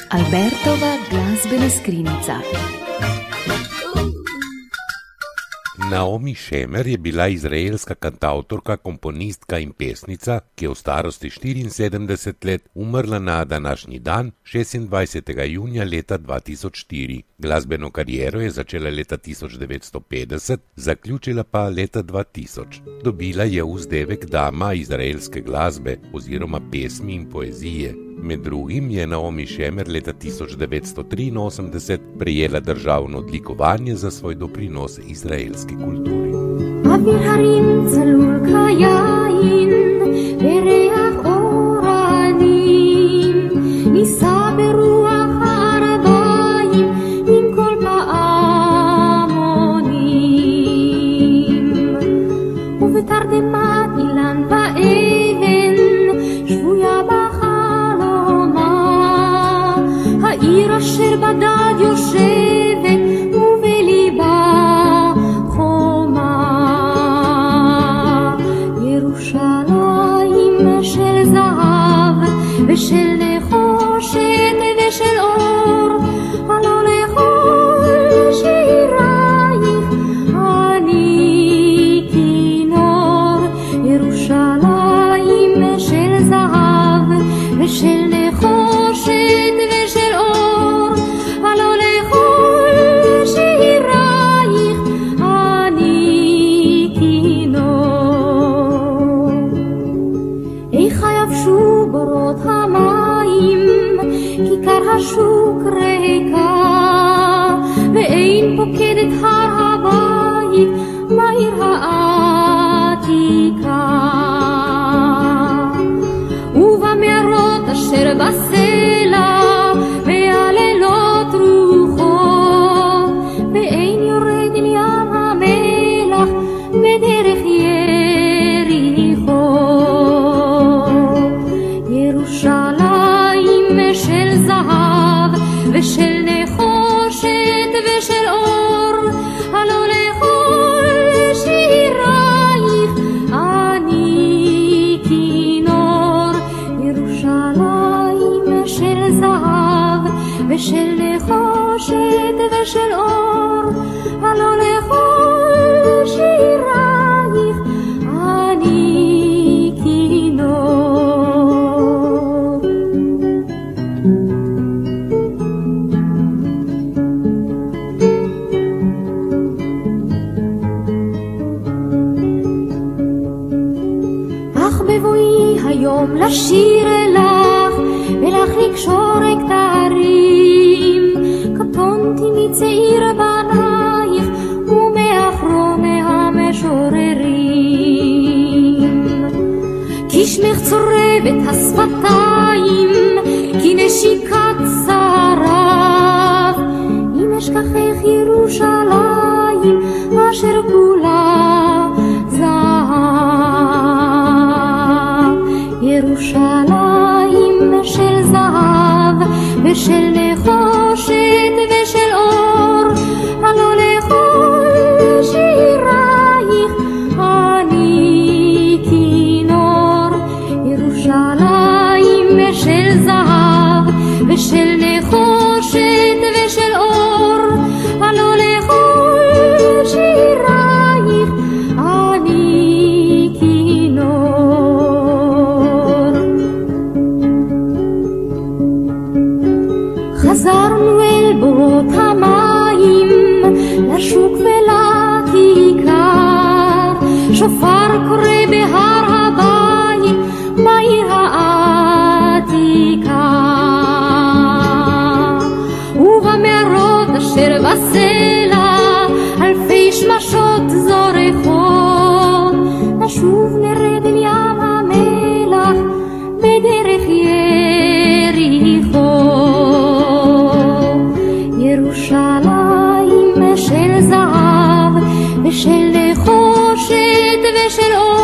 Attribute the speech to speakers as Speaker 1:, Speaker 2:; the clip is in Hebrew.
Speaker 1: Albertova glazbena skrinjica.
Speaker 2: Naomi Shemer je bila izraelska kantautorka, komponistka in pesnica, ki je v starosti 74 let umrla na današnji dan, 26. junija leta 2004. Glasbeno kariero je začela leta 1950, zaključila pa leta 2000. Dobila je vzdevek dama izraelske glasbe oziroma pesmi in poezije. Med drugim je Naomi Shemer leta 1983 prejela državno odlikovanje za svoj doprinos izraelski kulturi.
Speaker 3: העיר אשר בדד יושבת ובליבה חומה, ירושלים של זהב ושל נחושת ושל אור, הלא לכל שירייך אני כינור. ירושלים של זהב ושל נחושת ושל אור, הלא לכל שירייך אני כינור. איך יבשו בורות המים, כיכר השוק ריקה, ואין פוקדת הר הבית בעיר העתיקה. ובמערות אשר בסלע והלילות רוחות, ואין יורד אל ים המלח בדרך יריחו. ירושלים של זהב ושל נחושת ושל אור, הלא לכל שירייך אני כינור. ירושלים של זהב ושל נחושת ושל אור, הלא לכל שירייך אני כינור. אך בבואי היום לשיר אלך ולך לקשור כתרים, קטונתי מצעיר בנייך ומאחרוני המשוררים. כי שמך צורבת השפתיים, כי נשיקת שרף, אם אשכחך ירושלים אשר כולה זהב. ירושלים של זהב ושל נחושת ושל אור, הלא לכל שירייך אני כינור. ירושלים של זהב ושל נחושת ושל אור, הלא לכל שירייך אני כינור. חזרנו אל בורות המים, לשוק ולכיכר, שופר קורא בהר הבית בעיר העתיקה. ובמערות אשר בסלע אלפי שמשות זורחות, נשוב נרד אל ים המלח בדרך יריחו. ירושלים של זהב ושל נחושת ושל אור,